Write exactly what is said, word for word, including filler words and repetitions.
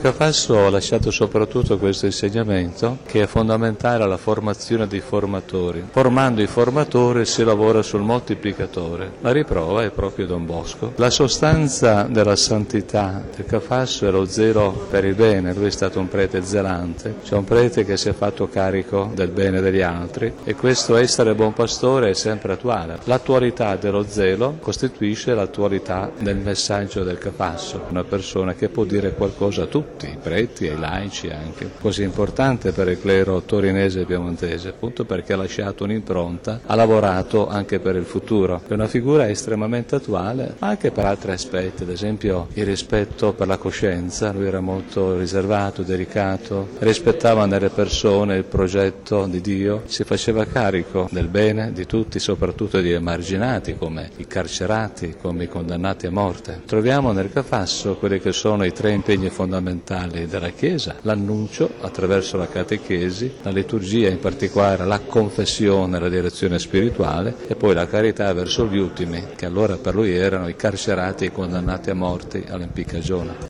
Cafasso ha lasciato soprattutto questo insegnamento che è fondamentale alla formazione dei formatori. Formando i formatori si lavora sul moltiplicatore. La riprova è proprio Don Bosco. La sostanza della santità del Cafasso è lo zelo per il bene. Lui è stato un prete zelante, cioè un prete che si è fatto carico del bene degli altri, e questo essere buon pastore è sempre attuale. L'attualità dello zelo costituisce l'attualità del messaggio del Cafasso, una persona che può dire qualcosa a tutti, i preti e i laici anche, così importante per il clero torinese e piemontese, appunto perché ha lasciato un'impronta, ha lavorato anche per il futuro. È una figura estremamente attuale, ma anche per altri aspetti, ad esempio il rispetto per la coscienza. Lui era molto riservato, delicato, rispettava nelle persone il progetto di Dio, si faceva carico del bene di tutti, soprattutto di emarginati come i carcerati, come i condannati a morte. Troviamo nel Cafasso quelli che sono i tre impegni fondamentali della Chiesa: l'annuncio attraverso la catechesi, la liturgia, in particolare la confessione, la direzione spirituale, e poi la carità verso gli ultimi, che allora per lui erano i carcerati e i condannati a morte all'impiccagione.